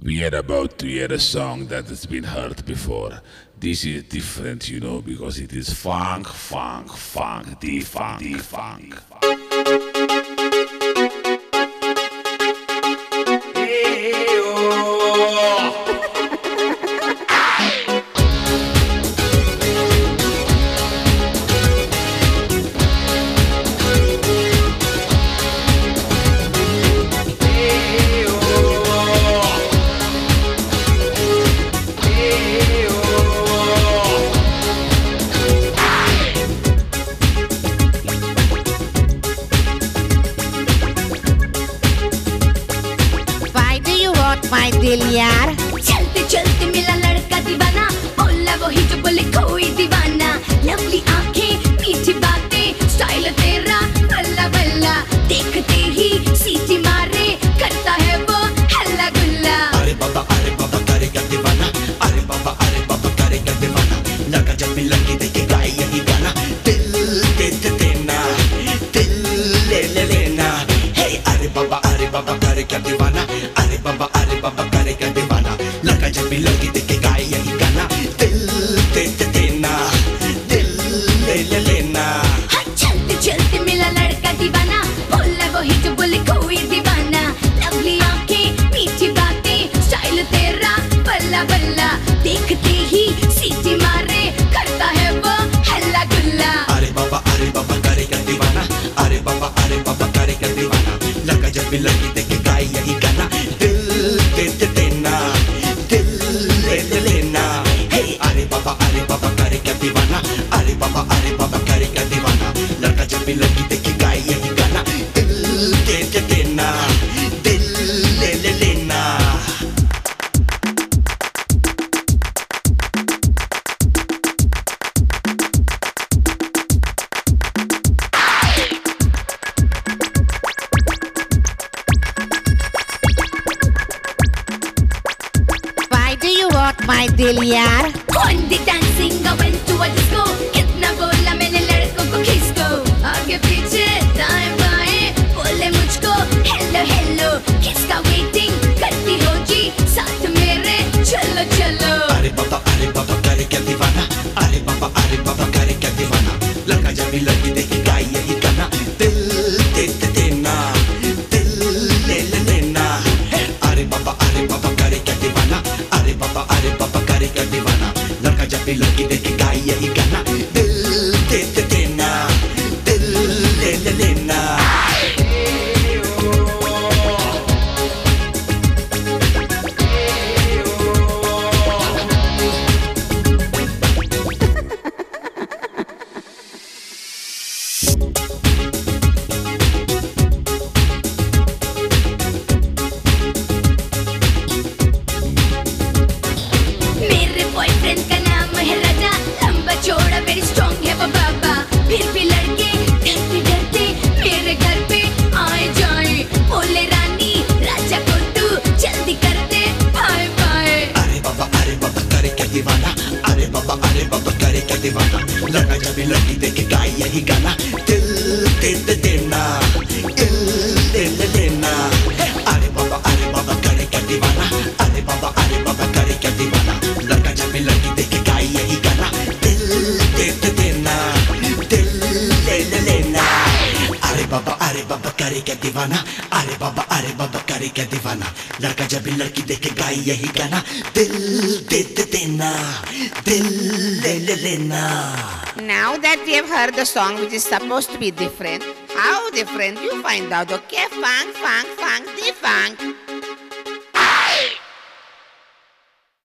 We are about to hear a song that has been heard before. This is different, because it is funk, funk, funk, funk, funk. My दिल यार चलते चलते मिला लड़का दीवाना, बोला वही जो बोले कोई दीवाना। लवली आंखें मीठी बातें, स्टाइल तेरा बल्ला बल्ला, देखते ही सीटी मारे करता है वो हल्ला गुल्ला। अरे बाबा करेगा दीवाना, अरे बाबा करेगा दीवाना। लगा जब भी लगी देखे गाए यही गाना, दिल दे दे देना, दिल ले ले लेना। हे अरे बाबा करेगा दीवाना, अरे बाबा करेगा दीवाना। लगा जब भी लगी देखे गाए यही गाना, दिल दे दे देना, दिल ले ले लेना। हाँ चलते चलते मिला लड़का दीवाना, बोला वही जो बोले कोई दीवाना। लवली आंखें मीठी बातें, स्टाइल तेरा बल्ला बल्ला, देखते ही सीटी मारे करता है वो हल्ला गुल्ला। अरे बाबा करेगा दीवाना, अरे बाबा करेगा दीवाना। लगा जब भी लगी देखे गाए यही गाना, दिल दे दे देना, दिल ले ले लेना। हे अरे बाबा करेगा दीवाना, अरे बाबा करेगा दीवाना। लगा जब भी लगी देखे गाए यही गाना, दिल दे दे देना, दिल ले ले लेना। My दिल यार On the dancing I went to a disco, कितना बोला मैंने लड़कों को किसको, आगे पीछे दाएं बाएं बोले मुझको हेलो हेलो। किसका वेटिंग करती हो जी साथ मेरे, चलो चलो। अरे बाबा करेगा दीवाना, अरे बाबा करेगा दीवाना। लगा जब भी लगी देखे गाए यही गाना, दिल दे दे देना, दिल ले ले लेना। अरे बाबा करेगा दीवाना, अरे बाबा करेगा दीवाना। लगा जब भी लगी देखे गाए यही गाना, दिल दे दे देना, दिल ले ले लेना। मेरे बॉयफ्रेंड का नाम है राजा, लंबा चौड़ा वेरी स्ट्रॉन्ग है वो बाबा। फिर भी लड़के डरते डरते मेरे घर पे आए जाए, बोले रानी राजा को तू जल्दी कर दे बाय बाय। अरे बाबा करेगा दीवाना, अरे बाबा करेगा दीवाना। लगा जब भी लगी देखे गाए यही गाना, दिल दे दे देना, दिल ले ले लेना। अरे बाबा करेगा दीवाना, अरे बाबा करेगा दीवाना। लगा जब भी लगी देखे गाए यही गाना, दिल दे दे देना, दिल ले ले लेना। अरे बाबा करेगा दीवाना, अरे बाबा करेगा दीवाना। लड़का जब भी लड़की देखे गाए यही गाना, दिल दे दे देना, दिल ले ले लेना। Now that we have heard the song which is supposed to be different, how different you find out? Okay, funk, funk, funk, funk.